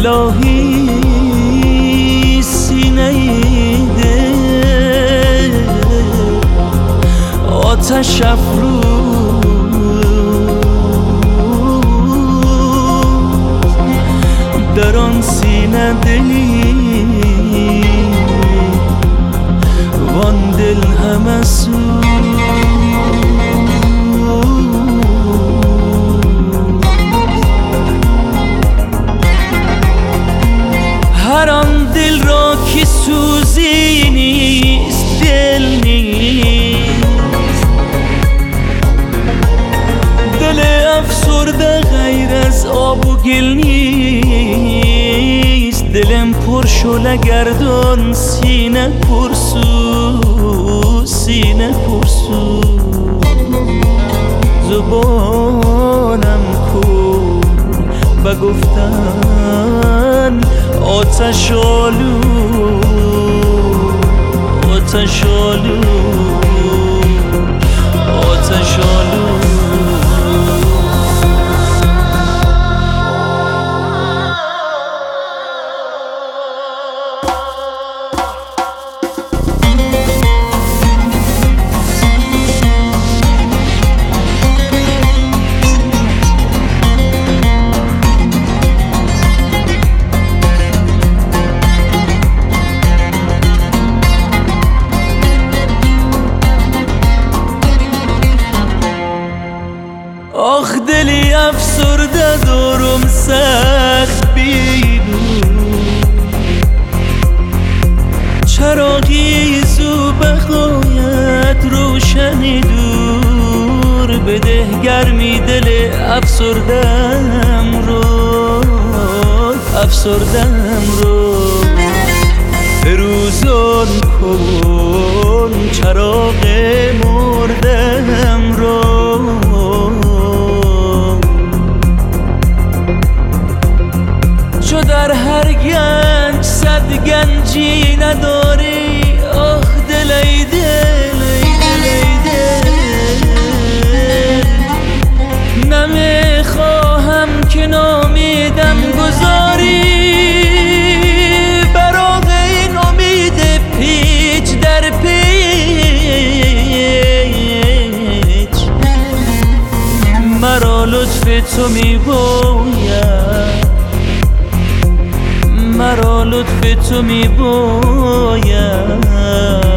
الهی سینه دل آتش افروز در آن سینه دلی وان دل همه سوز. هر آن دل را که سوزی نیست دل نیست، دل افسرده غیر از آب و گل نیست. دلم پر شعله گردان سینه پرسوز، سینه پرسوز. زبانم کن به گفتن آتش آلود، آتش آلود، آتش آلود. آخ دلی افسرده دارم سخت بیدون، چراغی زو بخواید روشنی دور بده گرمی دل افسردم رو، افسردم رو. فروزان کن چراغ مردم رو، چو در هر گنج صد گنجی نداری. آخ دل ای دل ای دل ای دل، نمیخواهم که نامیدم گذاری. براغ این امید پیچ در پیچ، مرا لطف تو میباید، مرا لطف تو میباید.